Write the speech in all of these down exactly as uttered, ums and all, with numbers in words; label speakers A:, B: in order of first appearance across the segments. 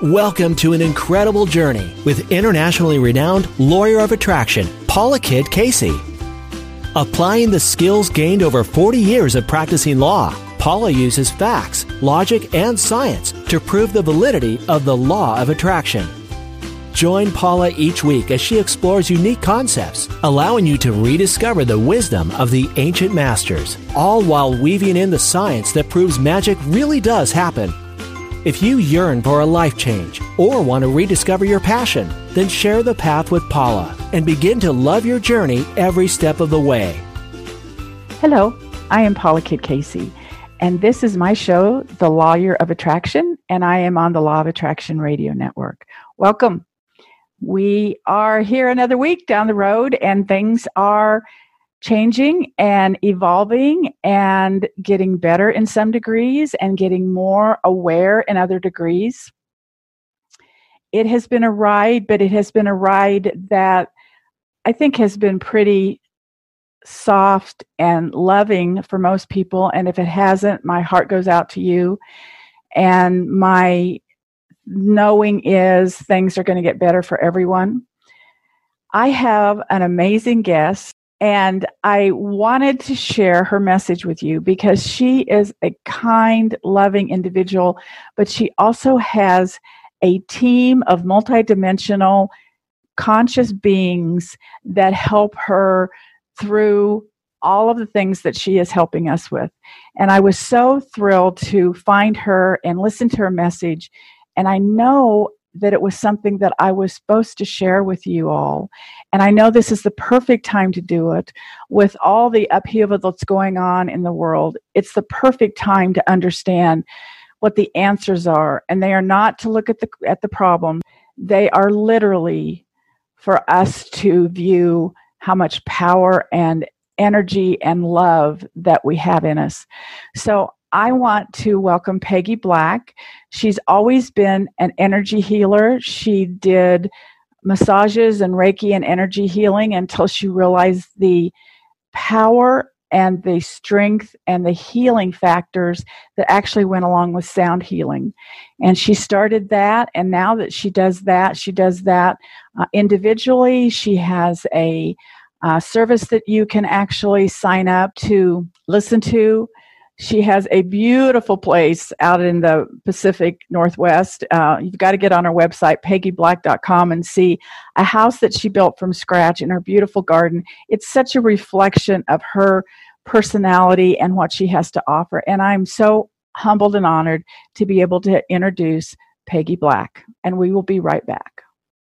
A: Welcome to an incredible journey with internationally renowned lawyer of attraction, Paula Kidd Casey. Applying the skills gained over forty years of practicing law, Paula uses facts, logic, and science to prove the validity of the law of attraction. Join Paula each week as she explores unique concepts, allowing you to rediscover the wisdom of the ancient masters, all while weaving in the science that proves magic really does happen. If you yearn for a life change or want to rediscover your passion, then share the path with Paula and begin to love your journey every step of the way.
B: Hello, I am Paula Kidd Casey, and this is my show, The Lawyer of Attraction, and I am on the Law of Attraction Radio Network. Welcome. We are here another week down the road, and things are changing and evolving and getting better in some degrees and getting more aware in other degrees. It has been a ride, but it has been a ride that I think has been pretty soft and loving for most people. And if it hasn't, my heart goes out to you. And my knowing is things are going to get better for everyone. I have an amazing guest. And I wanted to share her message with you because she is a kind, loving individual, but she also has a team of multidimensional conscious beings that help her through all of the things that she is helping us with. And I was so thrilled to find her and listen to her message. And I know that it was something that I was supposed to share with you all. And I know this is the perfect time to do it. With all the upheaval that's going on in the world, it's the perfect time to understand what the answers are. And they are not to look at the at the problem. They are literally for us to view how much power and energy and love that we have in us. So I want to welcome Peggy Black. She's always been an energy healer. She did massages and Reiki and energy healing until she realized the power and the strength and the healing factors that actually went along with sound healing. And she started that, and now that she does that, she does that uh, individually. She has a uh, service that you can actually sign up to listen to. She has a beautiful place out in the Pacific Northwest. Uh, you've got to get on her website, peggy black dot com, and see a house that she built from scratch in her beautiful garden. It's such a reflection of her personality and what she has to offer. And I'm so humbled and honored to be able to introduce Peggy Black. And we will be right back.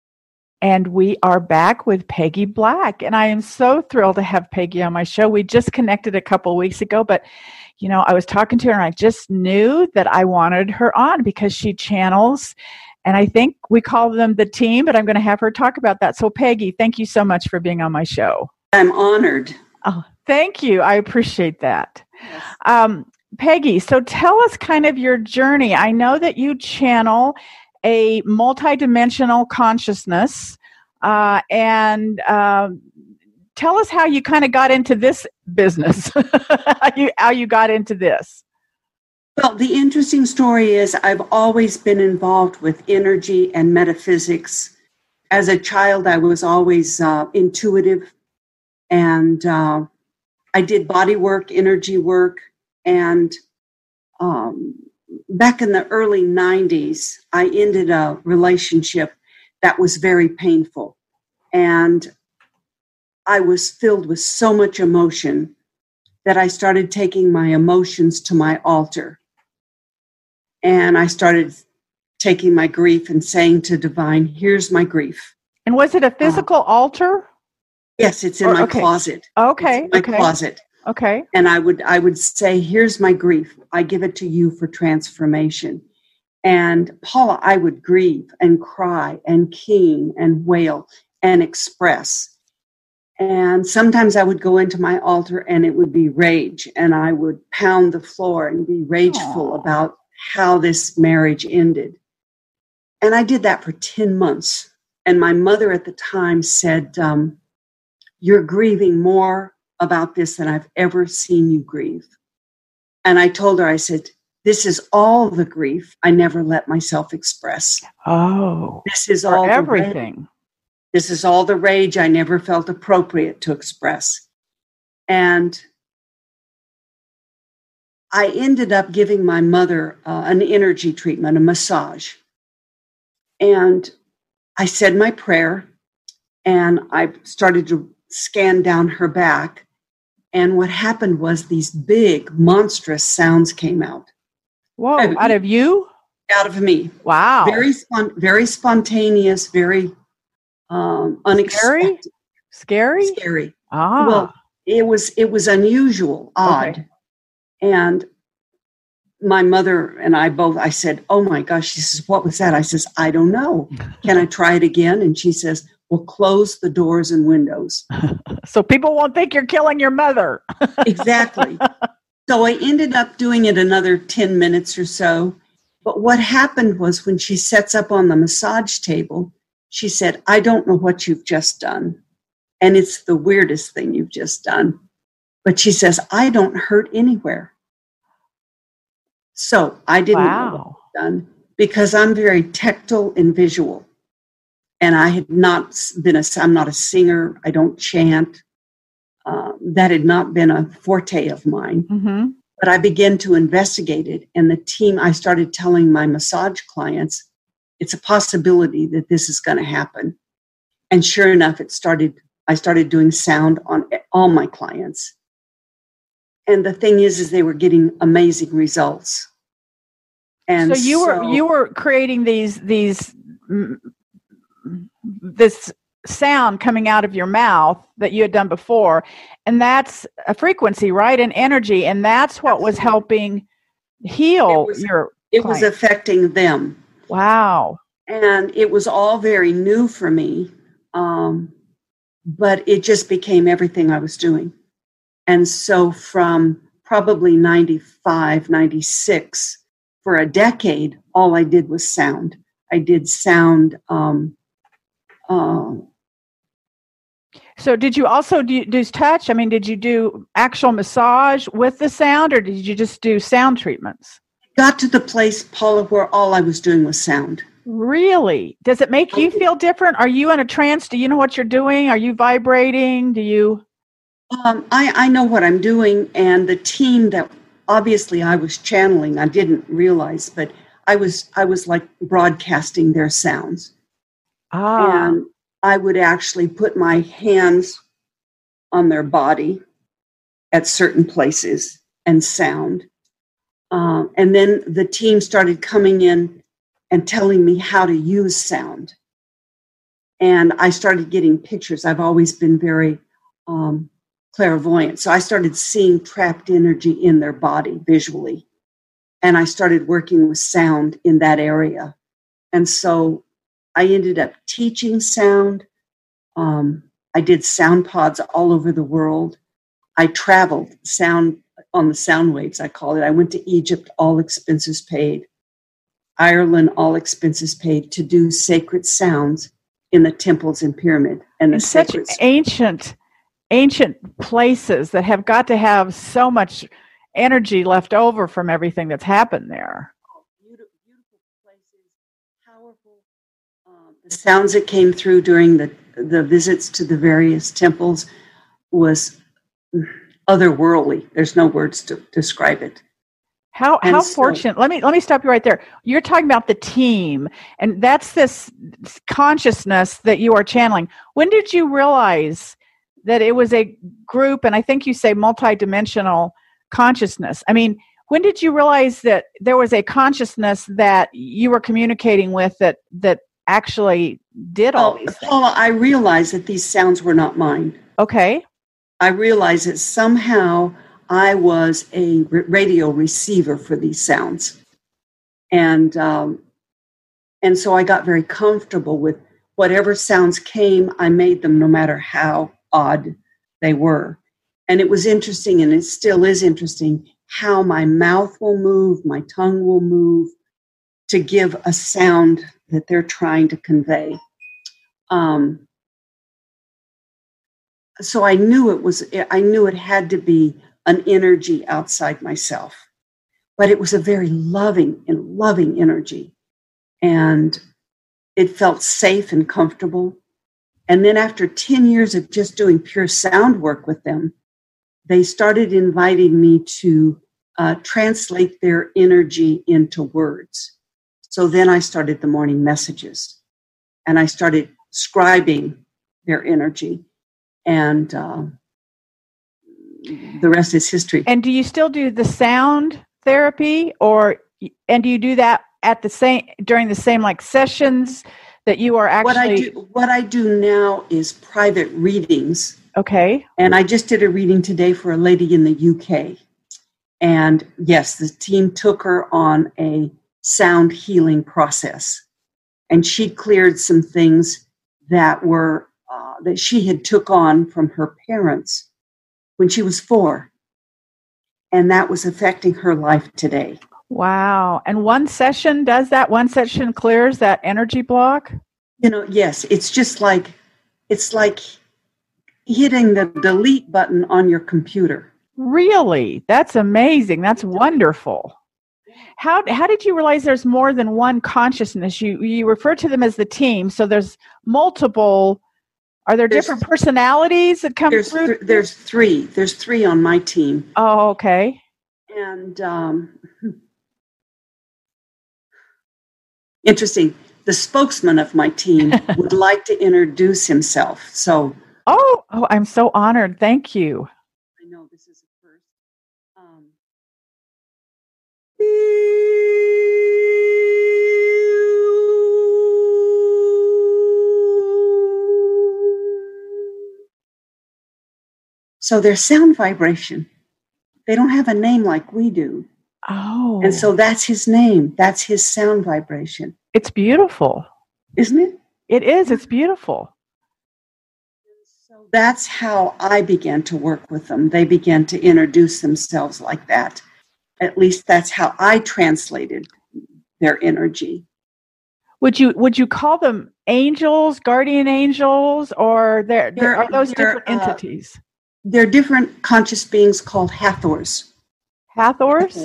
B: And we are back with Peggy Black. And I am so thrilled to have Peggy on my show. We just connected a couple weeks ago, but you know, I was talking to her and I just knew that I wanted her on because she channels, and I think we call them the team, but I'm going to have her talk about that. So Peggy, thank you so much for being on my show.
C: I'm honored.
B: Oh, thank you. I appreciate that. Yes. Um, Peggy, so tell us kind of your journey. I know that you channel a multidimensional consciousness, uh, and um, tell us how you kind of got into this business, how, you, how you got into this.
C: Well, the interesting story is I've always been involved with energy and metaphysics. As a child, I was always uh, intuitive, and uh, I did body work, energy work, and um, back in the early nineties, I ended a relationship that was very painful, and I was filled with so much emotion that I started taking my emotions to my altar. And I started taking my grief and saying to Divine, here's my grief.
B: And was it a physical uh, altar?
C: Yes, it's in
B: or,
C: my
B: okay.
C: closet.
B: Okay.
C: It's in my
B: okay.
C: closet.
B: Okay.
C: And I would I would say, here's my grief. I give it to you for transformation. And Paula, I would grieve and cry and keen and wail and express. And sometimes I would go into my altar and it would be rage, and I would pound the floor and be rageful Aww. About how this marriage ended. And I did that for ten months. And my mother at the time said, um, you're grieving more about this than I've ever seen you grieve. And I told her, I said, this is all the grief I never let myself express.
B: Oh,
C: this is
B: for
C: all
B: everything.
C: The this is all the rage I never felt appropriate to express. And I ended up giving my mother uh, an energy treatment, a massage. And I said my prayer, and I started to scan down her back. And what happened was these big, monstrous sounds came out.
B: Whoa, out, out of you?
C: Out of me.
B: Wow.
C: Very, spon- very spontaneous, very um, unexpected.
B: Scary? Scary?
C: Scary.
B: Ah.
C: Well, it was, it was unusual, odd. Okay. And my mother and I both, I said, oh my gosh, she says, what was that? I says, I don't know. Can I try it again? And she says, well, close the doors and windows.
B: So people won't think you're killing your mother.
C: Exactly. So I ended up doing it another ten minutes or so. But what happened was when she sets up on the massage table, she said, I don't know what you've just done. And it's the weirdest thing you've just done. But she says, I don't hurt anywhere. So I didn't
B: wow.
C: know what I'd done because I'm very tactile and visual. And I had not been a, I'm not a singer. I don't chant. Uh, that had not been a forte of mine.
B: Mm-hmm.
C: But I began to investigate it. And the team, I started telling my massage clients, it's a possibility that this is going to happen. And sure enough, it started, I started doing sound on all my clients. And the thing is, is they were getting amazing results. And
B: so you so, were, you were creating these, these, this sound coming out of your mouth that you had done before. And that's a frequency, right? An energy. And that's what was helping heal
C: it was,
B: your
C: It
B: client.
C: was affecting them.
B: Wow.
C: And it was all very new for me. Um, but it just became everything I was doing. And so from probably ninety-five, ninety-six, for a decade, all I did was sound. I did sound. Um, um,
B: so did you also do, do touch? I mean, did you do actual massage with the sound, or did you just do sound treatments?
C: Got to the place, Paula, where all I was doing was sound.
B: Really? Does it make you feel different? Are you in a trance? Do you know what you're doing? Are you vibrating? Do you...
C: Um, I, I know what I'm doing, and the team that obviously I was channeling, I didn't realize, but I was I was like broadcasting their sounds.
B: Ah.
C: And I would actually put my hands on their body at certain places and sound. Um, and then the team started coming in and telling me how to use sound. And I started getting pictures. I've always been very... Um, clairvoyant. So I started seeing trapped energy in their body visually. And I started working with sound in that area. And so I ended up teaching sound. Um, I did sound pods all over the world. I traveled sound on the sound waves, I call it. I went to Egypt, all expenses paid. Ireland, all expenses paid, to do sacred sounds in the temples and pyramid. And the
B: in such
C: sacred
B: ancient ancient places that have got to have so much energy left over from everything that's happened there.
C: Oh, beautiful, beautiful places, powerful. Um, the sounds that came through during the, the visits to the various temples was otherworldly. There's no words to describe it.
B: How
C: And
B: how
C: so-
B: fortunate. Let me let me stop you right there. You're talking about the team, and that's this consciousness that you are channeling. When did you realize that it was a group, and I think you say multidimensional consciousness? I mean, when did you realize that there was a consciousness that you were communicating with that that actually did all
C: Well,
B: these things?
C: Paula, I realized that these sounds were not mine.
B: Okay.
C: I realized that somehow I was a r- radio receiver for these sounds. And um, and so I got very comfortable with whatever sounds came, I made them no matter how odd they were. And it was interesting, and it still is interesting, how my mouth will move, my tongue will move to give a sound that they're trying to convey. Um, so I knew it was, I knew it had to be an energy outside myself. but it was a very loving and loving energy. And it felt safe and comfortable. And then after ten years of just doing pure sound work with them, they started inviting me to uh, translate their energy into words. So then I started the morning messages, and I started scribing their energy. And uh, the rest is history.
B: And do you still do the sound therapy, or and do you do that at the same during the same like sessions that you are actually?
C: What I do, what I do now is private readings.
B: Okay.
C: And I just did a reading today for a lady in the U K. And yes, the team took her on a sound healing process, and she cleared some things that were uh, that she had took on from her parents when she was four, and that was affecting her life today.
B: Wow. And one session does that? One session clears that energy block?
C: You know, yes, it's just like, it's like hitting the delete button on your computer.
B: Really? That's amazing. That's wonderful. How how did you realize there's more than one consciousness? You you refer to them as the team, so there's multiple. Are there
C: There's-
B: different personalities that come
C: There's
B: through?
C: th- there's three. There's three on my team.
B: Oh, okay.
C: And um, interesting, the spokesman of my team would like to introduce himself. So
B: Oh, oh, I'm so honored. Thank you.
C: I know this is a first. Um, so their sound vibration, they don't have a name like we do.
B: Oh.
C: And so that's his name. That's his sound vibration.
B: It's beautiful.
C: Isn't it?
B: It is. It's beautiful.
C: So that's how I began to work with them. They began to introduce themselves like that. At least that's how I translated their energy.
B: Would you would you call them angels, guardian angels, or they're,
C: They're-
B: are those
C: they're,
B: different
C: uh,
B: entities?
C: They're different conscious beings called Hathors.
B: Hathors?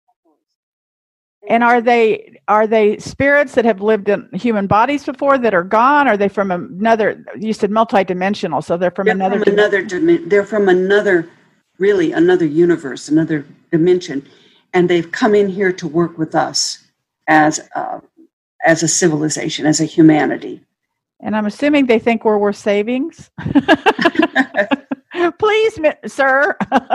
B: And are they are they spirits that have lived in human bodies before that are gone? Are they from another? You said multidimensional, so they're from
C: They're
B: another.
C: from another dimen- They're from another, really another universe, another dimension, and they've come in here to work with us as a, as a civilization, as a humanity.
B: And I'm assuming they think we're worth savings. Please, mi- sir.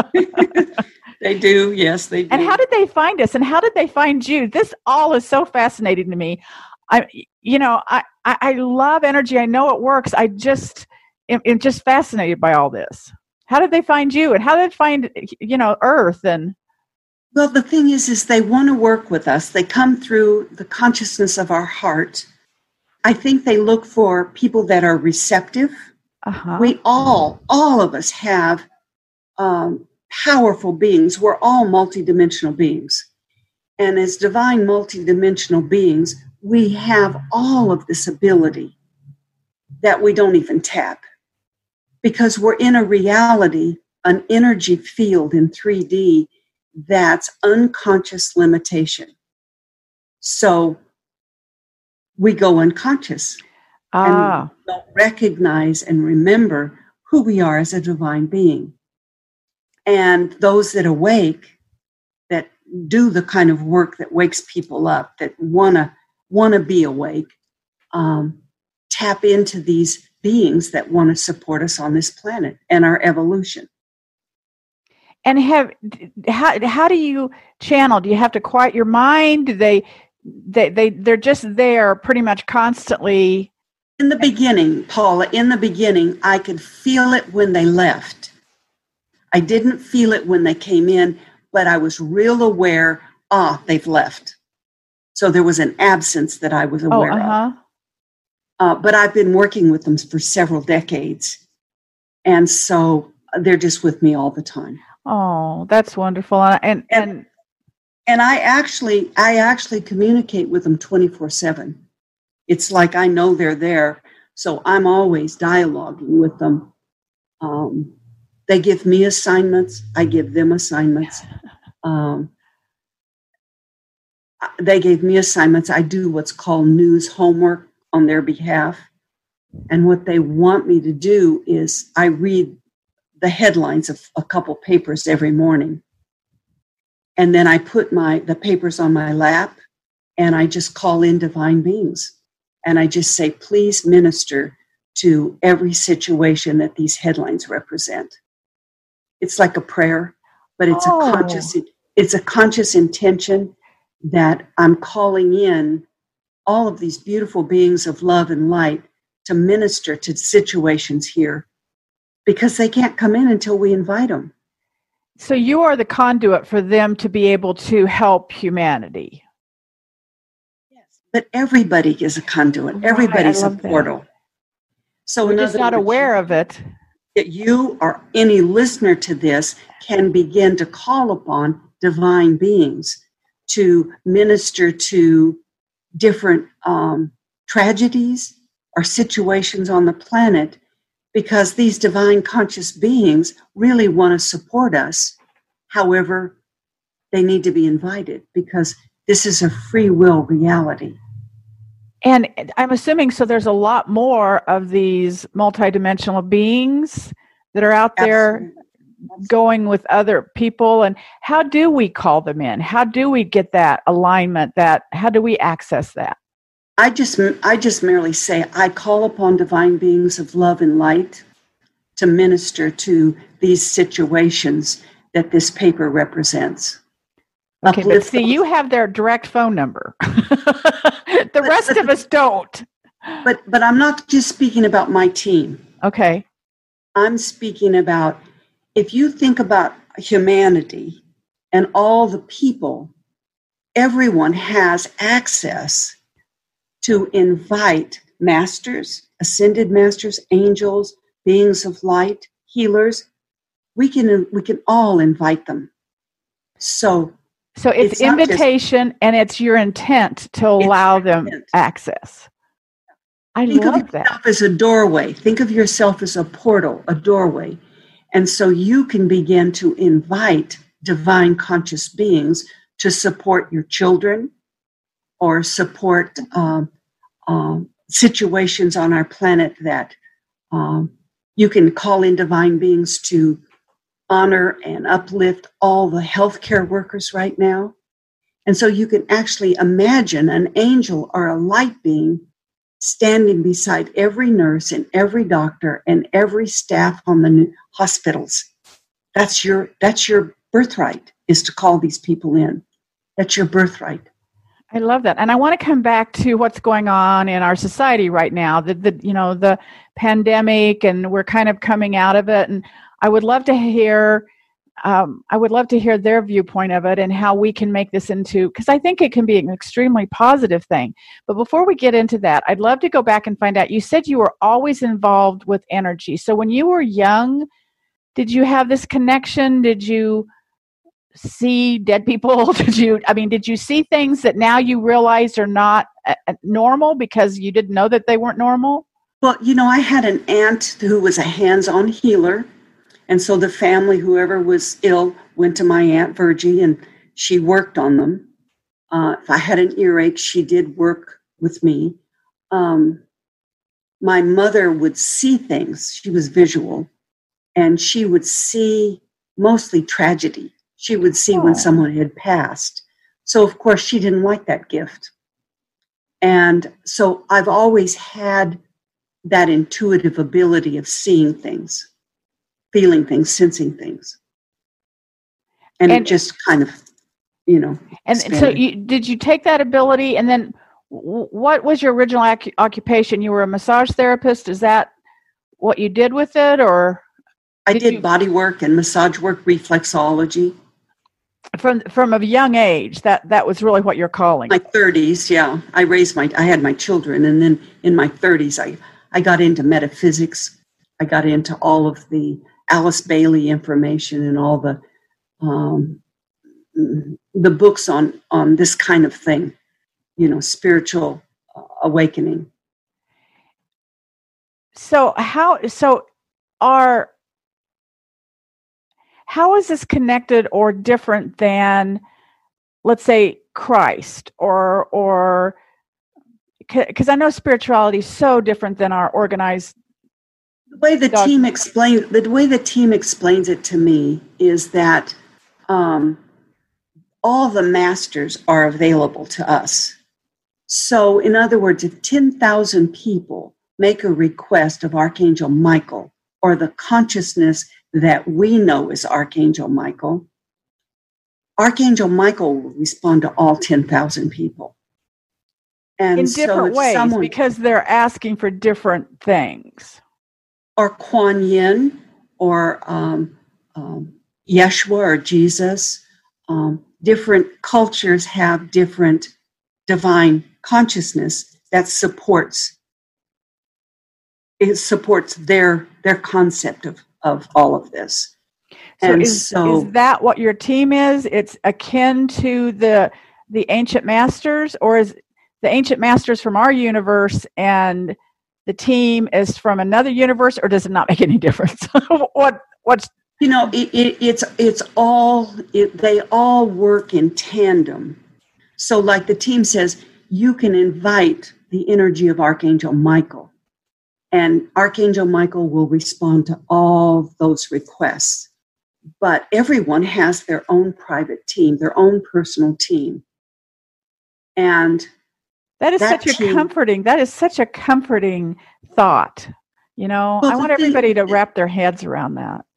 C: They do, yes, they do.
B: And how did they find us? And how did they find you? This all is so fascinating to me. I, you know, I, I, I love energy. I know it works. I just am, am just fascinated by all this. How did they find you? And how did they find, you know, Earth? And
C: Well, the thing is, is they want to work with us. They come through the consciousness of our heart. I think they look for people that are receptive.
B: uh-huh.
C: We all, all of us have um, powerful beings. We're all multidimensional beings. And as divine multidimensional beings, we have all of this ability that we don't even tap, because we're in a reality, an energy field in three D that's unconscious limitation. So we go unconscious
B: ah.
C: and don't recognize and remember who we are as a divine being. And those that awake, that do the kind of work that wakes people up, that wanna wanna be awake, um, tap into these beings that want to support us on this planet and our evolution.
B: And have how how do you channel? Do you have to quiet your mind? Do they they they they're just there pretty much constantly?
C: In the beginning, Paula, in the beginning, I could feel it when they left. I didn't feel it when they came in, but I was real aware, ah, they've left. So there was an absence that I was aware
B: oh, uh-huh.
C: of. Uh, but I've been working with them for several decades. And so they're just with me all the time.
B: Oh, that's wonderful. And and,
C: And,
B: and
C: and I actually I actually communicate with them twenty-four seven. It's like I know they're there, so I'm always dialoguing with them. Um, they give me assignments, I give them assignments. Um, they gave me assignments. I do what's called news homework on their behalf. And what they want me to do is I read the headlines of a couple papers every morning. And then I put my the papers on my lap and I just call in divine beings. And I just say, please minister to every situation that these headlines represent. It's like a prayer, but it's oh. a conscious it's a conscious intention that I'm calling in all of these beautiful beings of love and light to minister to situations here, because they can't come in until we invite them.
B: So you are the conduit for them to be able to help humanity.
C: Yes, but everybody is a conduit. Right, everybody's a portal. That. So
B: we're just not words, aware of it.
C: That you or any listener to this can begin to call upon divine beings to minister to different um, tragedies or situations on the planet, because these divine conscious beings really want to support us. However, they need to be invited, because this is a free will reality.
B: And I'm assuming, so there's a lot more of these multidimensional beings that are out there Absolutely. Going with other people. And how do we call them in? How do we get that alignment? That how do we access that?
C: I just, I just merely say, I call upon divine beings of love and light to minister to these situations that this paper represents.
B: Okay, Uplift but see, those. You have their direct phone number. the but, rest but, of us don't.
C: But, but I'm not just speaking about my team.
B: Okay.
C: I'm speaking about, if you think about humanity and all the people, everyone has access to invite masters, ascended masters, angels, beings of light, healers. We can we can all invite them. So,
B: so it's, it's invitation, just, and it's your intent to allow them intent. access. I
C: Think
B: love
C: of yourself that. as a doorway. Think of yourself as a portal, a doorway, and so you can begin to invite divine conscious beings to support your children or support um, um, situations on our planet that um, you can call in divine beings to honor and uplift all the healthcare workers right now. And so you can actually imagine an angel or a light being standing beside every nurse and every doctor and every staff on the hospitals. That's your, that's your birthright, is to call these people in. That's your birthright.
B: I love that. And I want to come back to what's going on in our society right now, the, the you know, the pandemic, and we're kind of coming out of it. And I would love to hear, um, I would love to hear their viewpoint of it and how we can make this into, because I think it can be an extremely positive thing. But before we get into that, I'd love to go back and find out, you said you were always involved with energy. So when you were young, did you have this connection? Did you see dead people? Did you, I mean, did you see things that now you realize are not uh, normal because you didn't know that they weren't normal?
C: Well, you know, I had an aunt who was a hands-on healer. And so the family, whoever was ill, went to my Aunt Virgie and she worked on them. Uh, if I had an earache, she did work with me. Um, my mother would see things. She was visual. And she would see mostly tragedy. She would see oh. when someone had passed. So, of course, she didn't like that gift. And so I've always had that intuitive ability of seeing things, feeling things, sensing things. And, and it just kind of, you know.
B: And expanded. So you, did you take that ability, and then what was your original ac- occupation? You were a massage therapist. Is that what you did with it, or?
C: I did, did
B: you,
C: body work and massage work, reflexology.
B: From from a young age, that, that was really what you're calling.
C: My thirties, yeah. I raised my, I had my children, and then in my thirties, I, I got into metaphysics. I got into all of the Alice Bailey information and all the um, the books on, on this kind of thing, you know, spiritual uh, awakening.
B: So how, so are, how is this connected or different than, let's say, Christ, or or because I know spirituality is so different than our organized.
C: The way the
B: dog-
C: team explains the way the team explains it to me is that um, all the masters are available to us. So, in other words, if ten thousand people make a request of Archangel Michael, or the consciousness that we know is Archangel Michael, Archangel Michael will respond to all ten thousand people. And
B: in
C: so
B: different
C: if
B: ways,
C: someone,
B: because they're asking for different things.
C: or Kuan Yin, or um, um, Yeshua, or Jesus, um, different cultures have different divine consciousness that supports it supports their their concept of, of all of this.
B: So
C: and
B: is,
C: so
B: is that what your team is? It's akin to the the ancient masters, or is the ancient masters from our universe and the team is from another universe, or does it not make any difference? what what's
C: you know it, it, it's it's all it, they all work in tandem. So like the team says, you can invite the energy of Archangel Michael, and Archangel Michael will respond to all those requests. But everyone has their own private team, their own personal team. And
B: that is
C: that
B: such
C: team,
B: a comforting, that is such a comforting thought. You know,
C: well,
B: I want
C: thing,
B: everybody to wrap their heads around that.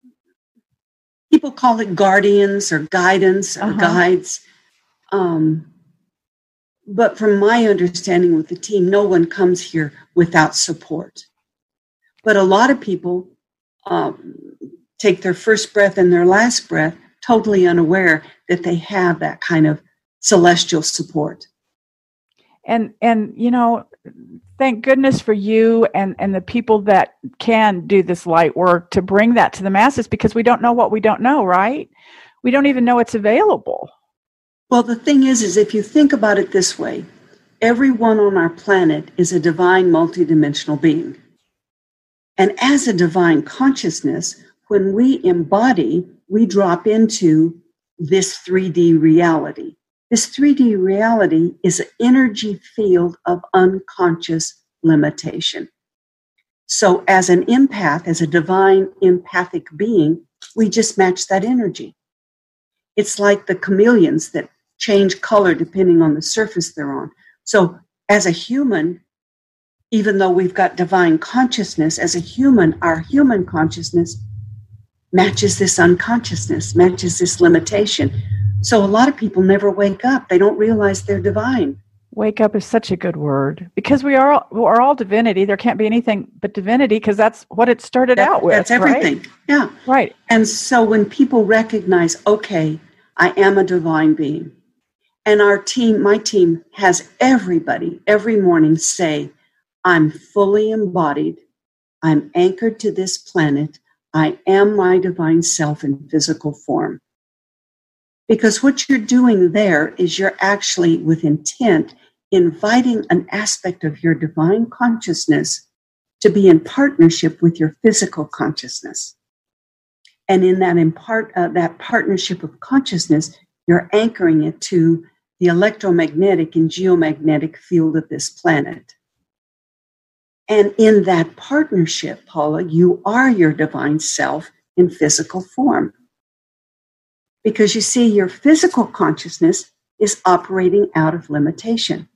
C: People call it guardians or guidance or
B: uh-huh.
C: guides. Um, but from my understanding with the team, no one comes here without support. But a lot of people um, take their first breath and their last breath totally unaware that they have that kind of celestial support.
B: And, and you know, thank goodness for you and, and the people that can do this light work to bring that to the masses, because we don't know what we don't know, right? We don't even know it's available.
C: Well, the thing is, is if you think about it this way, everyone on our planet is a divine multidimensional being. And as a divine consciousness, when we embody, we drop into this three D reality. This three D reality is an energy field of unconscious limitation. So as an empath, as a divine empathic being, we just match that energy. It's like the chameleons that change color depending on the surface they're on. So as a human, even though we've got divine consciousness, as a human, our human consciousness matches this unconsciousness, matches this limitation. So a lot of people never wake up. They don't realize they're divine.
B: Wake up is such a good word, because we are we're all divinity. There can't be anything but divinity, because that's what it started
C: that,
B: out with.
C: That's everything.
B: Right?
C: Yeah.
B: Right.
C: And so when people recognize, okay, I am a divine being, and our team, my team has everybody every morning say, I'm fully embodied. I'm anchored to this planet. I am my divine self in physical form. Because what you're doing there is you're actually, with intent, inviting an aspect of your divine consciousness to be in partnership with your physical consciousness. And in that, impart, uh, that partnership of consciousness, you're anchoring it to the electromagnetic and geomagnetic field of this planet. And in that partnership, Paula, you are your divine self in physical form. Because you see, your physical consciousness is operating out of limitation.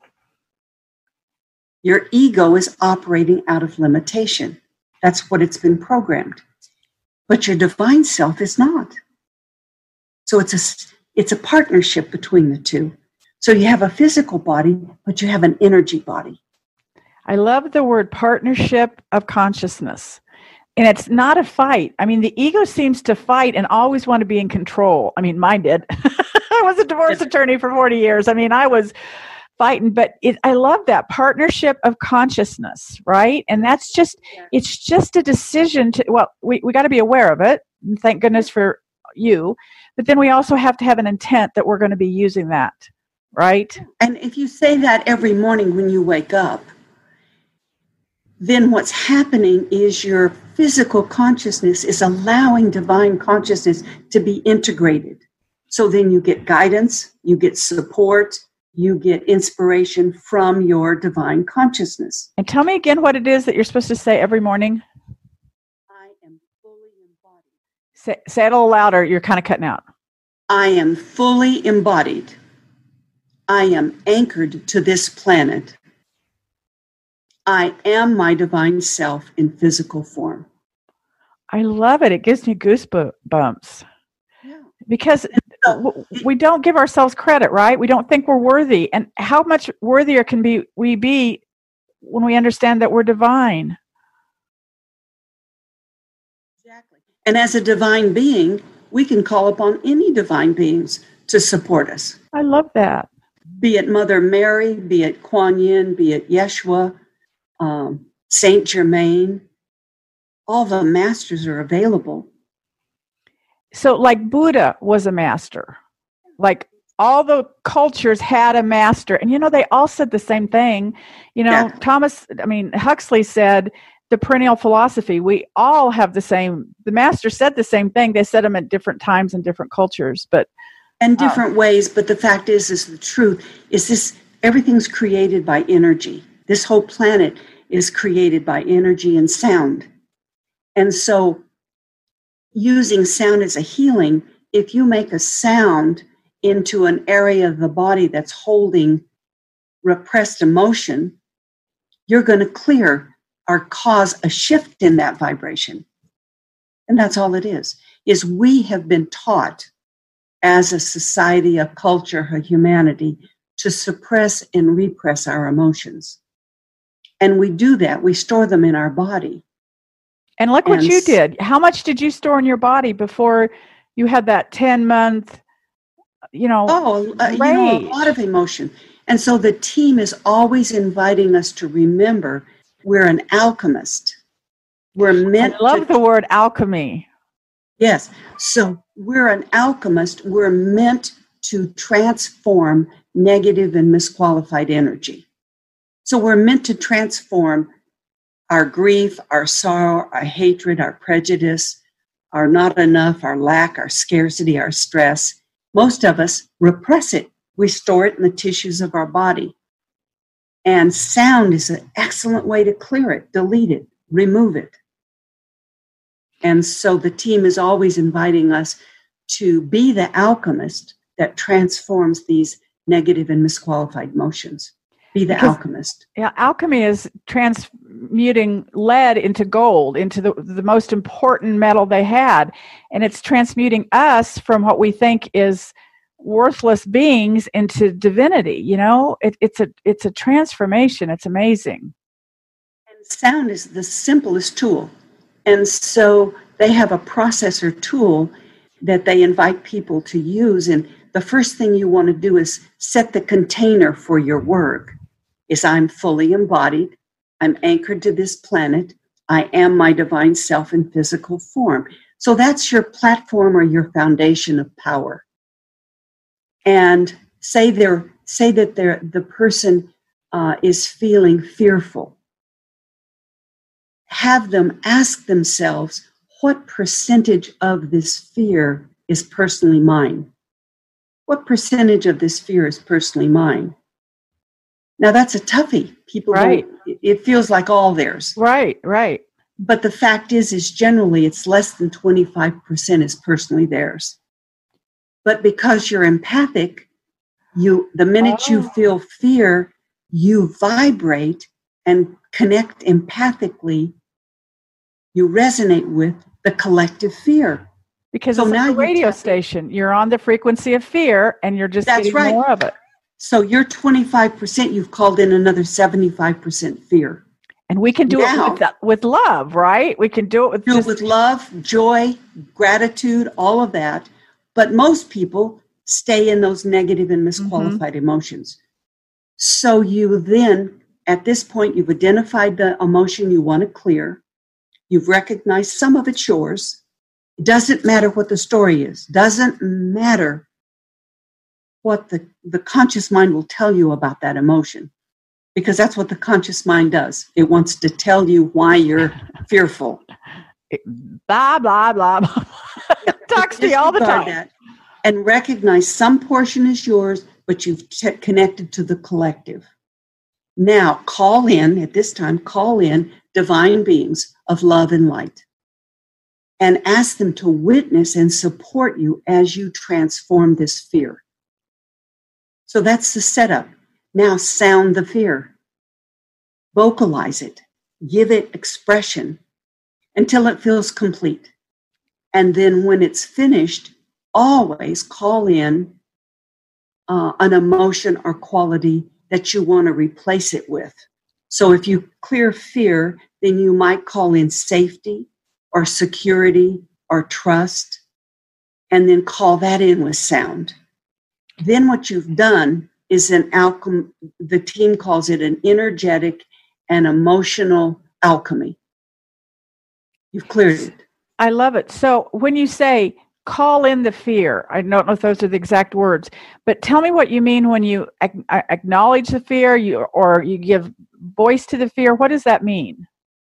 C: Your ego is operating out of limitation. That's what it's been programmed. But your divine self is not. So it's a, it's a partnership between the two. So you have a physical body, but you have an energy body.
B: I love the word partnership of consciousness. And it's not a fight. I mean, the ego seems to fight and always want to be in control. I mean, mine did. I was a divorce attorney for forty years. I mean, I was fighting, but it, I love that partnership of consciousness, right? And that's just, it's just a decision to, well, we, we got to be aware of it. And thank goodness for you. But then we also have to have an intent that we're going to be using that, right?
C: And if you say that every morning when you wake up, then what's happening is your physical consciousness is allowing divine consciousness to be integrated. So then you get guidance, you get support, you get inspiration from your divine consciousness.
B: And tell me again what it is that you're supposed to say every morning.
C: I am fully embodied.
B: Say, say it a little louder. You're kind of cutting out.
C: I am fully embodied. I am anchored to this planet. I am my divine self in physical form.
B: I love it. It gives me goosebumps. Yeah. Because so, we don't give ourselves credit, right? We don't think we're worthy. And how much worthier can be we be when we understand that we're divine?
C: Exactly. And as a divine being, we can call upon any divine beings to support us.
B: I love that.
C: Be it Mother Mary, be it Kuan Yin, be it Yeshua, um, Saint Germain. All the masters are available.
B: So like Buddha was a master. Like all the cultures had a master. And, you know, they all said the same thing. You know, yeah. Thomas, I mean, Huxley said the perennial philosophy, we all have the same, the master said the same thing. They said them at different times in different cultures, but.
C: And different uh, ways. But the fact is, is the truth is this, everything's created by energy. This whole planet is created by energy and sound. And so using sound as a healing, if you make a sound into an area of the body that's holding repressed emotion, you're going to clear or cause a shift in that vibration. And that's all it is, is we have been taught as a society, a culture, a humanity, to suppress and repress our emotions. And we do that. We store them in our body.
B: And look what you did. How much did you store in your body before you had that ten-month, you know,
C: Oh, uh, you know, a lot of emotion. And so the team is always inviting us to remember we're an alchemist. We're meant
B: I love
C: to,
B: the word alchemy.
C: Yes. So we're an alchemist. We're meant to transform negative and misqualified energy. So we're meant to transform our grief, our sorrow, our hatred, our prejudice, our not enough, our lack, our scarcity, our stress. Most of us repress it. We store it in the tissues of our body. And sound is an excellent way to clear it, delete it, remove it. And so the team is always inviting us to be the alchemist that transforms these negative and misqualified emotions. Be the because, alchemist.
B: Yeah, alchemy is transmuting lead into gold, into the, the most important metal they had. And it's transmuting us from what we think is worthless beings into divinity. You know, it, it's a it's a transformation. It's amazing.
C: And sound is the simplest tool. And so they have a processor tool that they invite people to use. And the first thing you want to do is set the container for your work. Is I'm fully embodied, I'm anchored to this planet, I am my divine self in physical form. So that's your platform or your foundation of power. And say they're, say that they're, the person uh, is feeling fearful. Have them ask themselves, what percentage of this fear is personally mine? What percentage of this fear is personally mine? Now, that's a toughie. People
B: right.
C: don't, it feels like all theirs.
B: Right, right.
C: But the fact is, is generally it's less than twenty-five percent is personally theirs. But because you're empathic, you the minute oh. you feel fear, you vibrate and connect empathically. You resonate with the collective fear.
B: Because so it's now like a radio you're station. You're on the frequency of fear, and you're just
C: that's
B: getting
C: right.
B: more of it.
C: So you're twenty-five percent, you've called in another seventy-five percent fear.
B: And we can do now, it with, with love, right? We can do it with
C: do
B: just...
C: it with love, joy, gratitude, all of that. But most people stay in those negative and misqualified mm-hmm. emotions. So you then, at this point, you've identified the emotion you want to clear. You've recognized some of it's yours. It doesn't matter what the story is. Doesn't matter what the, the conscious mind will tell you about that emotion, because that's what the conscious mind does. It wants to tell you why you're fearful.
B: Blah, blah, blah, blah. It talks to you all the time.
C: That. and recognize some portion is yours, but you've t- connected to the collective. Now, call in, at this time, call in divine beings of love and light and ask them to witness and support you as you transform this fear. So that's the setup. Now sound the fear. Vocalize it. Give it expression until it feels complete. And then when it's finished, always call in uh, an emotion or quality that you want to replace it with. So if you clear fear, then you might call in safety or security or trust, and then call that in with sound. Then what you've done is an alchemy. The team calls it an energetic and emotional alchemy. You've cleared it.
B: I love it. So when you say call in the fear, I don't know if those are the exact words, but tell me what you mean when you ac- acknowledge the fear, you or you give voice to the fear. What does that mean?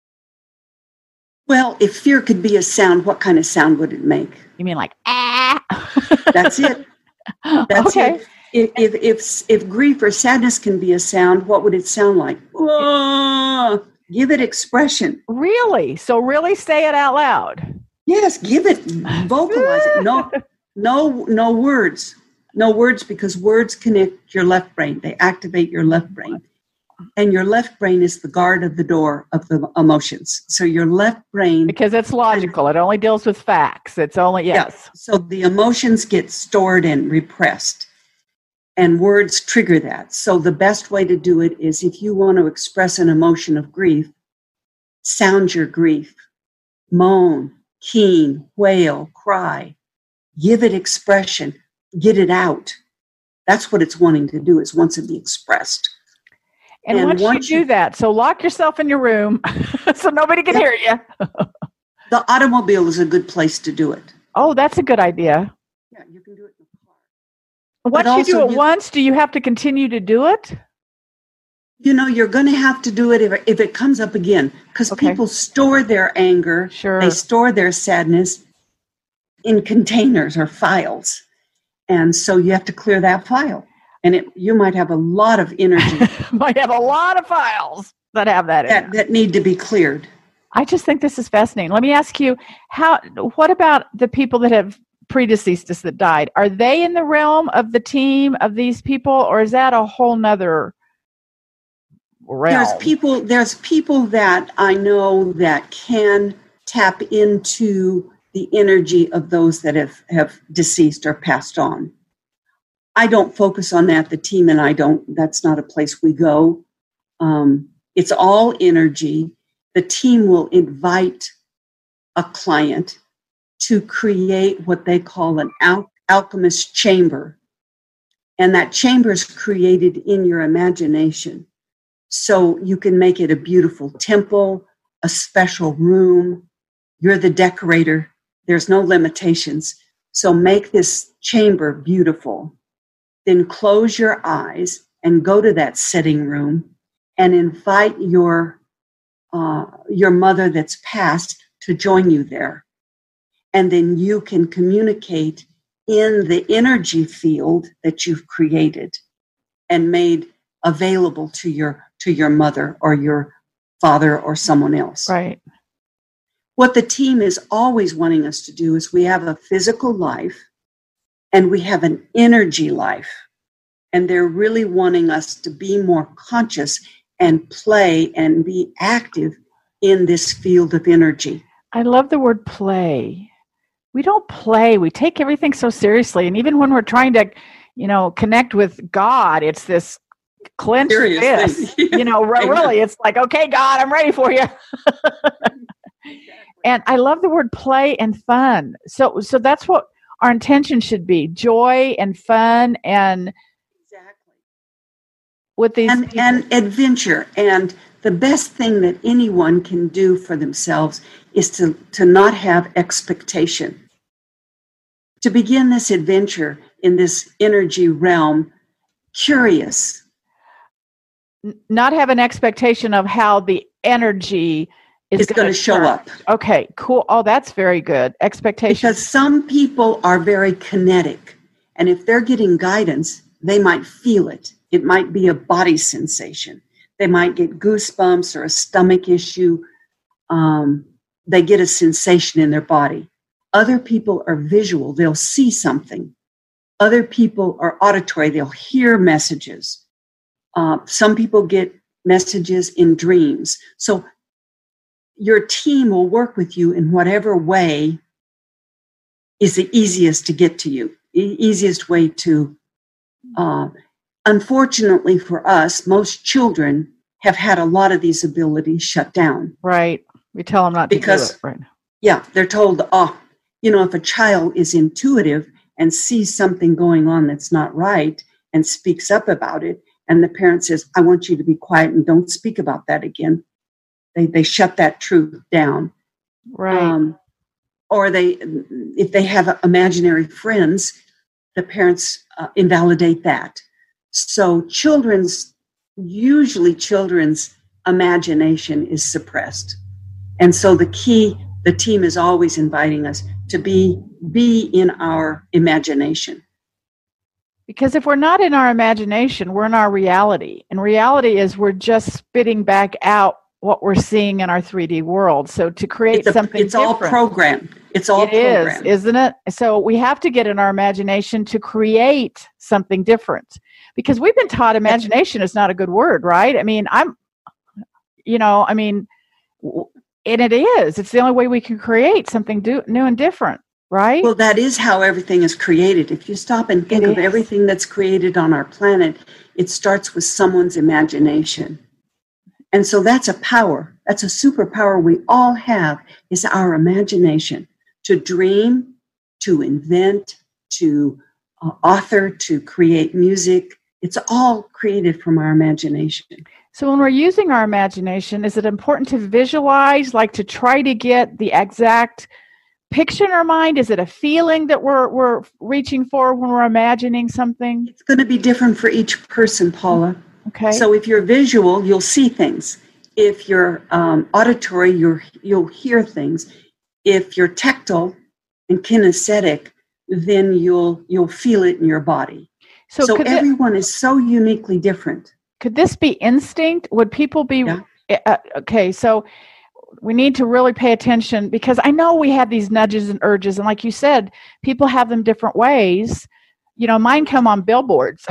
C: Well, if fear could be a sound, what kind of sound would it make?
B: You mean like, ah?
C: That's it. That's
B: okay.
C: it. If, if if if grief or sadness can be a sound, what would it sound like? Whoa! Give it expression.
B: Really? So really say it out loud.
C: Yes, give it, vocalize it. No, no, no words. No words, because words connect your left brain. They activate your left brain. And your left brain is the guard of the door of the emotions. So your left brain...
B: Because it's logical. It only deals with facts. It's only, yes.
C: Yeah, so the emotions get stored and repressed. And words trigger that. So the best way to do it is, if you want to express an emotion of grief, sound your grief. Moan, keen, wail, cry. Give it expression. Get it out. That's what it's wanting to do, is wants to be expressed.
B: And, and once, once you do you, that, so lock yourself in your room so nobody can yeah, hear you.
C: The automobile is a good place to do it.
B: Oh, that's a good idea.
C: Yeah, you can do it in the car.
B: Once you do it you, once, do you have to continue to do it?
C: You know, you're going to have to do it if, if it comes up again, because okay. people store their anger,
B: sure.
C: they store their sadness in containers or files. And so you have to clear that file. And it, you might have a lot of energy.
B: Might have a lot of files that have that,
C: that
B: in
C: that need to be cleared.
B: I just think this is fascinating. Let me ask you, how? What about the people that have predeceased us that died? Are they in the realm of the team of these people, or is that a whole nother realm?
C: There's people. There's people that I know that can tap into the energy of those that have, have deceased or passed on. I don't focus on that. The team and I don't, that's not a place we go. Um, it's all energy. The team will invite a client to create what they call an al- alchemist chamber. And that chamber is created in your imagination. So you can make it a beautiful temple, a special room. You're the decorator. There's no limitations. So make this chamber beautiful. Then close your eyes and go to that sitting room and invite your uh, your mother that's passed to join you there. And then you can communicate in the energy field that you've created and made available to your to your mother or your father or someone else.
B: Right.
C: What the team is always wanting us to do is, we have a physical life and we have an energy life. And they're really wanting us to be more conscious and play and be active in this field of energy.
B: I love the word play. We don't play. We take everything so seriously. And even when we're trying to, you know, connect with God, it's this clenched fist. You know, really, it's like, okay, God, I'm ready for you. And I love the word play and fun. So, so that's what our intention should be: joy and fun, and
C: exactly
B: with these
C: and, and adventure. And the best thing that anyone can do for themselves is to, to not have expectation. To begin this adventure in this energy realm, curious.
B: N- not have an expectation of how the energy is
C: going to show up.
B: Okay, cool. Oh, that's very good. Expectation.
C: Because some people are very kinetic. And if they're getting guidance, they might feel it. It might be a body sensation. They might get goosebumps or a stomach issue. Um, they get a sensation in their body. Other people are visual. They'll see something. Other people are auditory. They'll hear messages. Uh, some people get messages in dreams. So your team will work with you in whatever way is the easiest to get to you, the easiest way to, uh, unfortunately for us, most children have had a lot of these abilities shut down.
B: Right. We tell them not to
C: because,
B: do it. Right.
C: Yeah, they're told, oh, you know, if a child is intuitive and sees something going on that's not right and speaks up about it, and the parent says, I want you to be quiet and don't speak about that again, they they shut that truth down.
B: Right.
C: Um, or they, if they have imaginary friends, the parents uh, invalidate that. So children's, usually children's imagination is suppressed. And so the key, the team is always inviting us to be, be in our imagination.
B: Because if we're not in our imagination, we're in our reality. And reality is we're just spitting back out what we're seeing in our three D world. So to create
C: it's a,
B: something
C: it's
B: different.
C: all programmed. It's all
B: it
C: programmed.
B: is, isn't it? So we have to get in our imagination to create something different. Because we've been taught imagination is not a good word, right? I mean, I'm, you know, I mean, and it is. It's the only way we can create something do, new and different, right?
C: Well, that is how everything is created. If you stop and think
B: It
C: of
B: is.
C: everything that's created on our planet, it starts with someone's imagination. And so that's a power. That's a superpower we all have, is our imagination. To dream, to invent, to uh, author, to create music. It's all created from our imagination.
B: So when we're using our imagination, is it important to visualize, like to try to get the exact picture in our mind? Is it a feeling that we're we're reaching for when we're imagining something?
C: It's going to be different for each person, Paula.
B: Okay.
C: So if you're visual, you'll see things. If you're um, auditory, you're, you'll hear things. If you're tactile and kinesthetic, then you'll you'll feel it in your body. So, so everyone it, is so uniquely different.
B: Could this be instinct? Would people be
C: yeah.
B: uh, okay? So we need to really pay attention, because I know we have these nudges and urges, and like you said, people have them different ways. You know, mine come on billboards.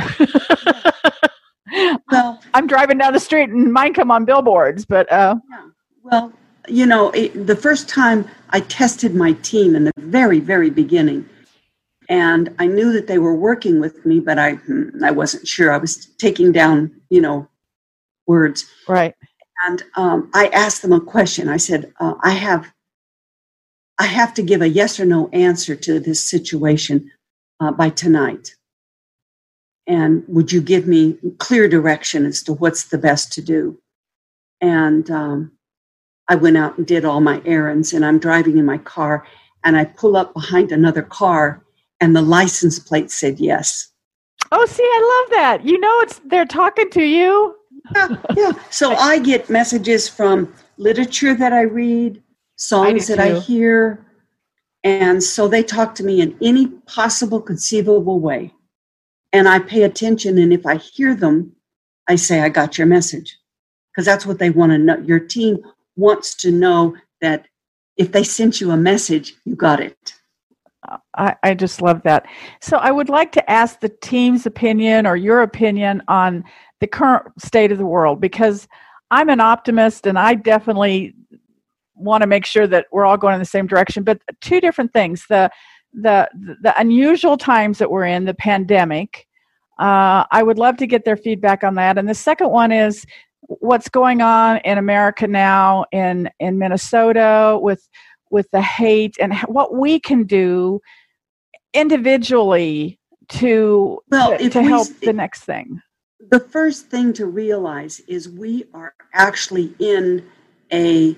B: Well, I'm driving down the street and mine come on billboards, but uh,
C: yeah. Well, you know, it, the first time I tested my team in the very, very beginning, and I knew that they were working with me, but I I wasn't sure. I was taking down, you know, words.
B: Right.
C: And um, I asked them a question. I said, uh, I have, I have to give a yes or no answer to this situation uh, by tonight. And would you give me clear direction as to what's the best to do? And um, I went out and did all my errands, and I'm driving in my car, and I pull up behind another car, and the license plate said yes.
B: Oh, see, I love that. You know, it's they're talking to you.
C: Yeah, yeah. So I get messages from literature that I read, songs
B: I
C: that I hear, and so they talk to me in any possible conceivable way. And I pay attention, and if I hear them, I say, I got your message. Because that's what they want to know. Your team wants to know that if they sent you a message, you got it.
B: I, I just love that. So I would like to ask the team's opinion or your opinion on the current state of the world, because I'm an optimist and I definitely want to make sure that we're all going in the same direction. But two different things. The The, the unusual times that we're in, the pandemic, uh, I would love to get their feedback on that. And the second one is what's going on in America now, in, in Minnesota, with with the hate, and what we can do individually to,
C: well,
B: to, to
C: we,
B: help the next thing.
C: The first thing to realize is we are actually in a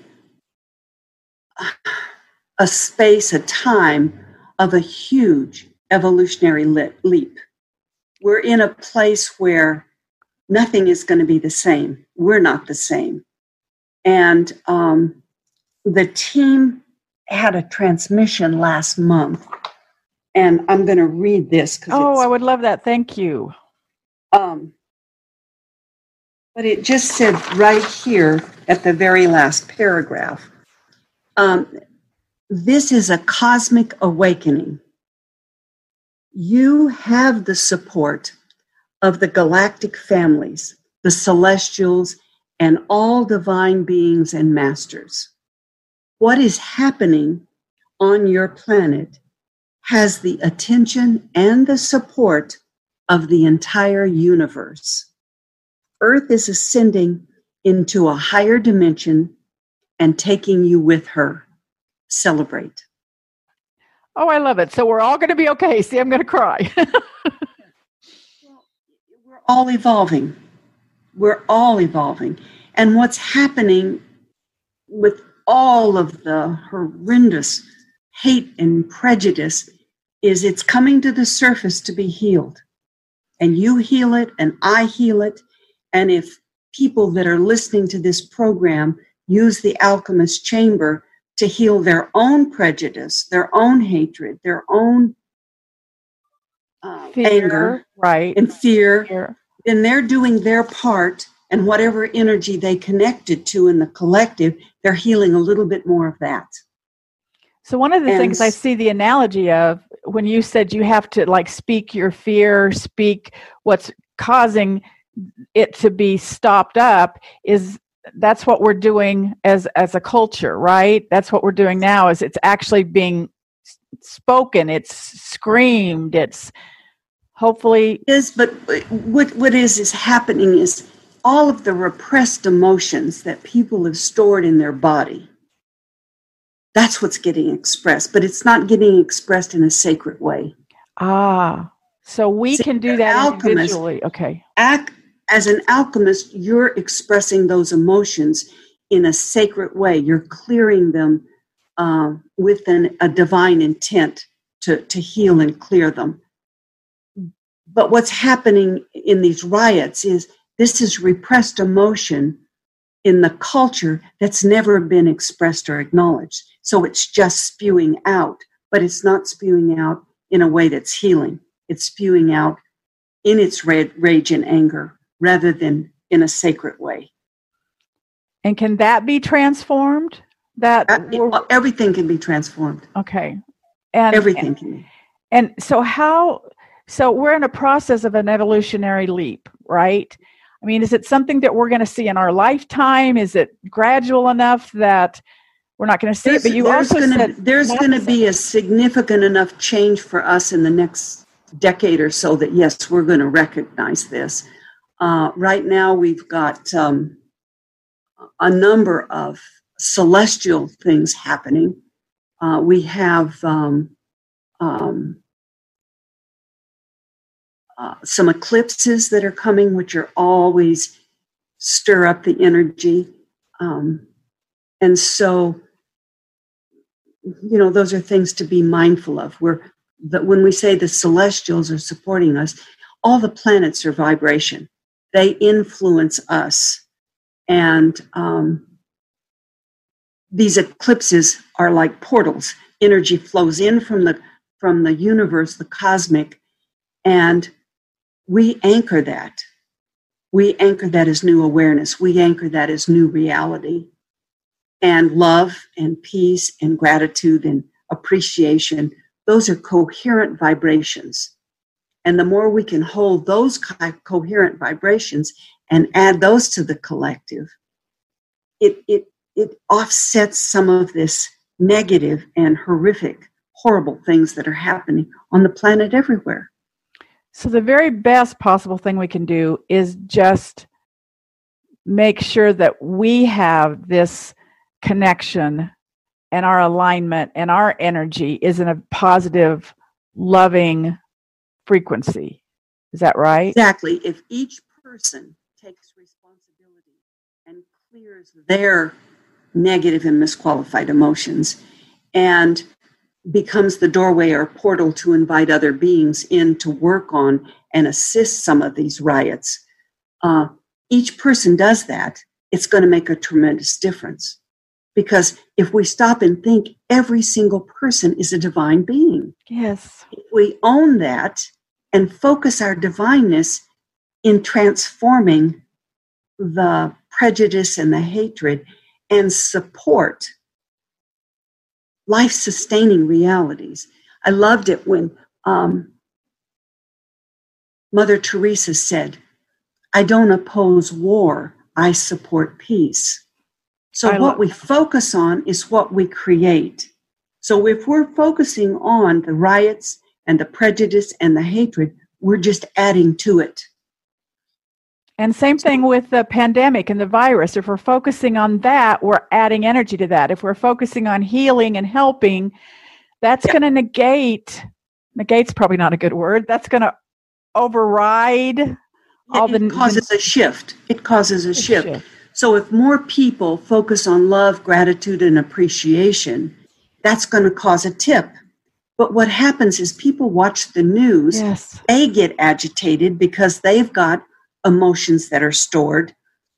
C: a space, a time of a huge evolutionary leap. We're in a place where nothing is going to be the same. We're not the same. And um, the team had a transmission last month And I'm going to read this.
B: Oh, I would love that. Thank you.
C: Um, but it just said right here at the very last paragraph, um, this is a cosmic awakening. You have the support of the galactic families, the celestials, and all divine beings and masters. What is happening on your planet has the attention and the support of the entire universe. Earth is ascending into a higher dimension and taking you with her. Celebrate.
B: Oh, I love it. So we're all going to be okay. See, I'm going to cry.
C: Well, we're all evolving. We're all evolving. And what's happening with all of the horrendous hate and prejudice is it's coming to the surface to be healed. And you heal it, and I heal it. And if people that are listening to this program use the alchemist chamber to heal their own prejudice, their own hatred, their own uh,
B: fear,
C: anger,
B: right,
C: and fear,
B: fear,
C: then they're doing their part, and whatever energy they connected to in the collective, they're healing a little bit more of that.
B: So one of the
C: and
B: things I see the analogy of when you said you have to like speak your fear, speak what's causing it to be stopped up is that's what we're doing as as a culture, right? That's what we're doing now is it's actually being spoken, it's screamed, it's hopefully
C: is but what what is is happening is all of the repressed emotions that people have stored in their body. That's what's getting expressed, but it's not getting expressed in a sacred way.
B: Ah, so we
C: See,
B: can do that
C: alchemist,
B: individually. Okay.
C: Act, as an alchemist, you're expressing those emotions in a sacred way. You're clearing them uh, with an, a divine intent to, to heal and clear them. But what's happening in these riots is this is repressed emotion in the culture that's never been expressed or acknowledged. So it's just spewing out, but it's not spewing out in a way that's healing. It's spewing out in its rage and anger rather than in a sacred way.
B: And can that be transformed? That
C: uh, everything can be transformed.
B: Okay. And
C: everything
B: and,
C: can be.
B: And so how, so we're in a process of an evolutionary leap, right? I mean, is it something that we're going to see in our lifetime? Is it gradual enough that we're not going to see
C: there's,
B: it? But you
C: there's
B: also
C: gonna,
B: said
C: there's going to be a significant enough change for us in the next decade or so that, yes, we're going to recognize this. Uh, right now, we've got um, a number of celestial things happening. Uh, we have um, um, Uh, some eclipses that are coming, which are always stir up the energy. Um, and so, you know, those are things to be mindful of. We're, that when we say the celestials are supporting us, all the planets are vibration. They influence us. And um, these eclipses are like portals. Energy flows in from the, from the universe, the cosmic, and we anchor that. We anchor that as new awareness. We anchor that as new reality. And love and peace and gratitude and appreciation, those are coherent vibrations. And the more we can hold those co- coherent vibrations and add those to the collective, it, it, it offsets some of this negative and horrific, horrible things that are happening on the planet everywhere.
B: So the very best possible thing we can do is just make sure that we have this connection and our alignment and our energy is in a positive, loving frequency. Is that right?
C: Exactly. If each person takes responsibility and clears their negative and misqualified emotions and becomes the doorway or portal to invite other beings in to work on and assist some of these riots. Uh, each person does that. It's going to make a tremendous difference. Because if we stop and think, every single person is a divine being.
B: Yes.
C: If we own that and focus our divineness in transforming the prejudice and the hatred and support life-sustaining realities. I loved it when um, Mother Teresa said, I don't oppose war, I support peace. So
B: I
C: what
B: love-
C: we focus on is what we create. So if we're focusing on the riots and the prejudice and the hatred, we're just adding to it.
B: And same thing with the pandemic and the virus. If we're focusing on that, we're adding energy to that. If we're focusing on healing and helping, that's yeah. going to negate, negate's probably not a good word, that's going to override all
C: it,
B: the...
C: It causes
B: the,
C: a shift. It causes a, a shift.
B: shift.
C: So if more people focus on love, gratitude, and appreciation, that's going to cause a tip. But what happens is people watch the news,
B: yes.
C: they get agitated because they've got emotions that are stored.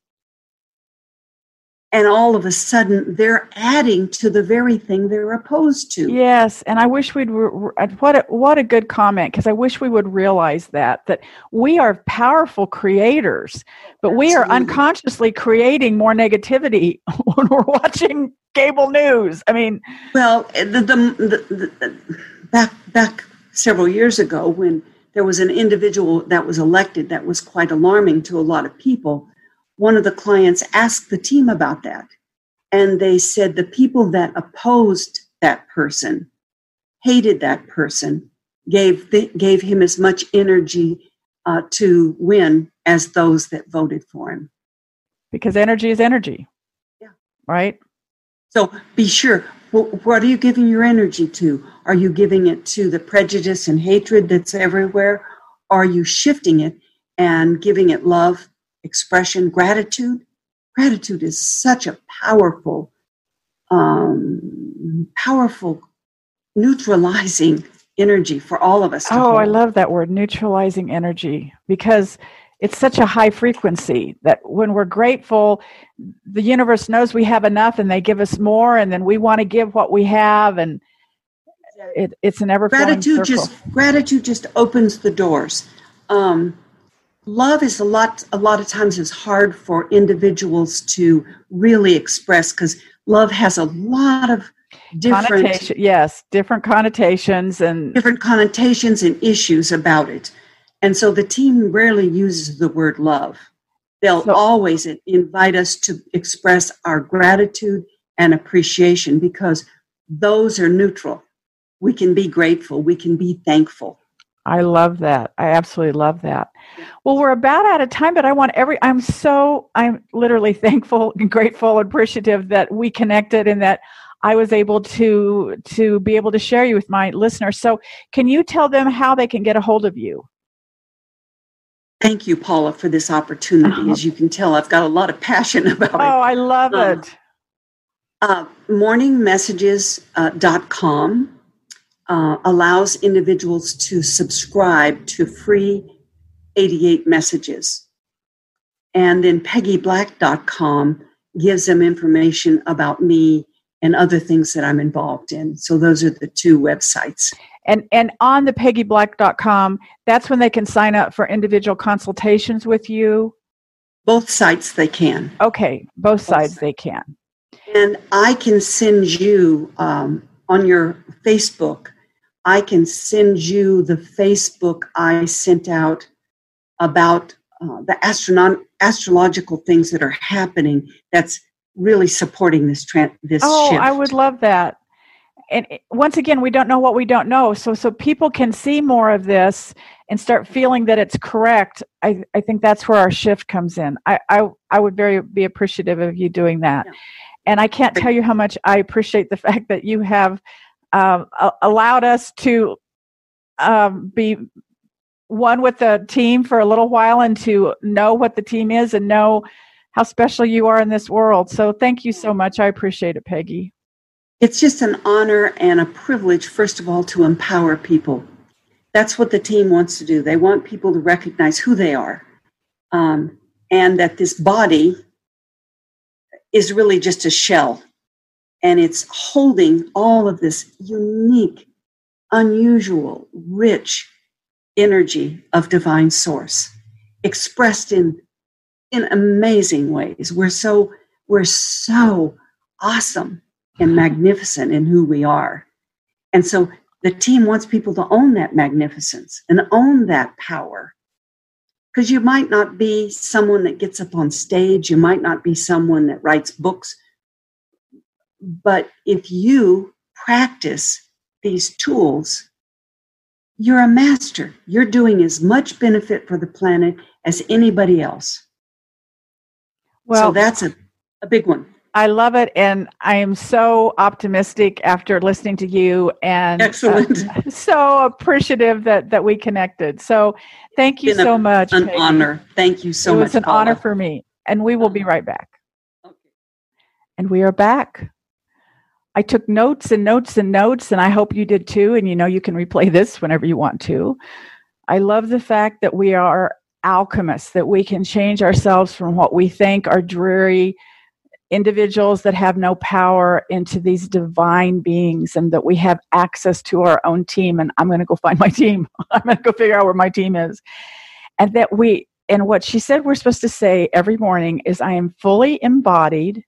C: And all of a sudden, they're adding to the very thing they're opposed to.
B: Yes, and I wish we'd, re- what a, what a good comment, because I wish we would realize that, that we are powerful creators, but Absolutely. We are unconsciously creating more negativity when we're watching cable news. I mean... Well,
C: the, the, the, the, back, back several years ago, when there was an individual that was elected that was quite alarming to a lot of people, one of the clients asked the team about that. And they said the people that opposed that person, hated that person, gave th- gave him as much energy uh, to win as those that voted for him.
B: Because energy is energy.
C: Yeah.
B: Right?
C: So be sure, what are you giving your energy to? Are you giving it to the prejudice and hatred that's everywhere? Are you shifting it and giving it love, expression, gratitude? Gratitude is such a powerful, um, powerful neutralizing energy for all of us to
B: Oh,
C: hold.
B: I love that word, neutralizing energy, because it's such a high frequency that when we're grateful, the universe knows we have enough and they give us more, and then we want to give what we have, and it, it's an ever-flowing
C: gratitude
B: circle.
C: just gratitude just opens the doors. Um, love is a lot a lot of times is hard for individuals to really express, because love has a lot of different
B: Connotation, yes, different connotations and
C: different connotations and issues about it. And so the team rarely uses the word love. They'll so, always invite us to express our gratitude and appreciation, because those are neutral. We can be grateful. We can be thankful.
B: I love that. I absolutely love that. Well, we're about out of time, but I want every, I'm so, I'm literally thankful and grateful and appreciative that we connected and that I was able to, to be able to share you with my listeners. So can you tell them how they can get a hold of you?
C: Thank you, Paula, for this opportunity. Uh-huh. As you can tell, I've got a lot of passion about
B: oh,
C: it.
B: Oh, I love um, it.
C: Uh, morning messages dot com uh, allows individuals to subscribe to free eighty-eight messages. And then Peggy Black dot com gives them information about me and other things that I'm involved in. So those are the two websites.
B: And and on the Peggy Black dot com, that's when they can sign up for individual consultations with you?
C: Both sites they can.
B: Okay, both, both sides sides they can.
C: And I can send you, um, on your Facebook, I can send you the Facebook I sent out about uh, the astronom- astrological things that are happening that's really supporting this, tra- this
B: oh,
C: shift.
B: Oh, I would love that. And once again, we don't know what we don't know. So so people can see more of this and start feeling that it's correct. I, I think that's where our shift comes in. I, I, I would very be appreciative of you doing that. Yeah. And I can't tell you how much I appreciate the fact that you have um, a- allowed us to um, be one with the team for a little while and to know what the team is and know how special you are in this world. So thank you so much. I appreciate it, Peggy.
C: It's just an honor and a privilege, first of all, to empower people. That's what the team wants to do. They want people to recognize who they are, um, and that this body is really just a shell. And it's holding all of this unique, unusual, rich energy of divine source expressed in, in amazing ways. We're so, we're so awesome and magnificent in who we are. And so the team wants people to own that magnificence and own that power. Because you might not be someone that gets up on stage. You might not be someone that writes books. But if you practice these tools, you're a master. You're doing as much benefit for the planet as anybody else. Well, so that's a, a big one.
B: I love it. And I am so optimistic after listening to you, and
C: excellent.
B: Uh, so appreciative that, that we connected. So thank you so
C: a,
B: much.
C: An
B: Peggy.
C: honor. Thank you so
B: much. It
C: much.
B: was an
C: Paula.
B: honor for me. And we will be right back.
C: Okay.
B: And we are back. I took notes and notes and notes, and I hope you did too. And you know, you can replay this whenever you want to. I love the fact that we are alchemists, that we can change ourselves from what we think are dreary individuals that have no power into these divine beings, and that we have access to our own team. And I'm going to go find my team. I'm going to go figure out where my team is. And that we, and what she said we're supposed to say every morning is, I am fully embodied,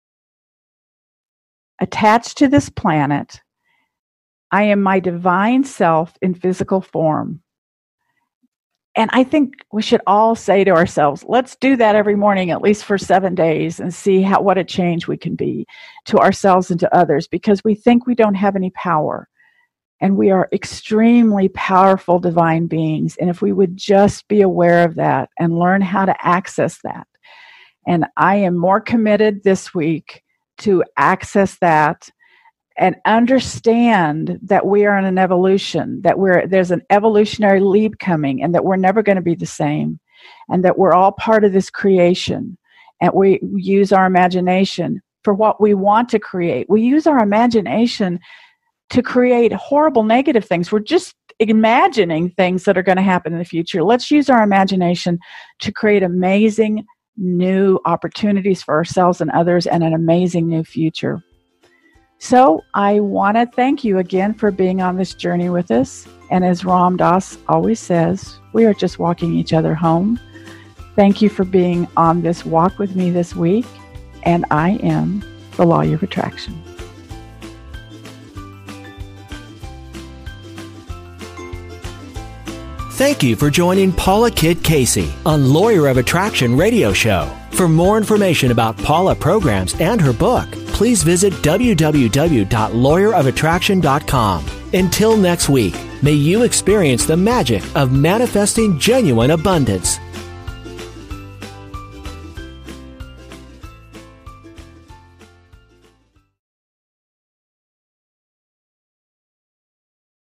B: attached to this planet. I am my divine self in physical form. And I think we should all say to ourselves, let's do that every morning, at least for seven days, and see how what a change we can be to ourselves and to others, because we think we don't have any power. And we are extremely powerful divine beings. And if we would just be aware of that and learn how to access that. And I am more committed this week to access that and understand that we are in an evolution, that we're there's an evolutionary leap coming, and that we're never going to be the same, and that we're all part of this creation. And we use our imagination for what we want to create. We use our imagination to create horrible negative things. We're just imagining things that are going to happen in the future. Let's use our imagination to create amazing new opportunities for ourselves and others, and an amazing new future. So I want to thank you again for being on this journey with us. And as Ram Dass always says, we are just walking each other home. Thank you for being on this walk with me this week. And I am the Lawyer of Attraction.
A: Thank you for joining Paula Kidd Casey on Lawyer of Attraction radio show. For more information about Paula programs and her book, please visit w w w dot lawyer of attraction dot com. Until next week, may you experience the magic of manifesting genuine abundance.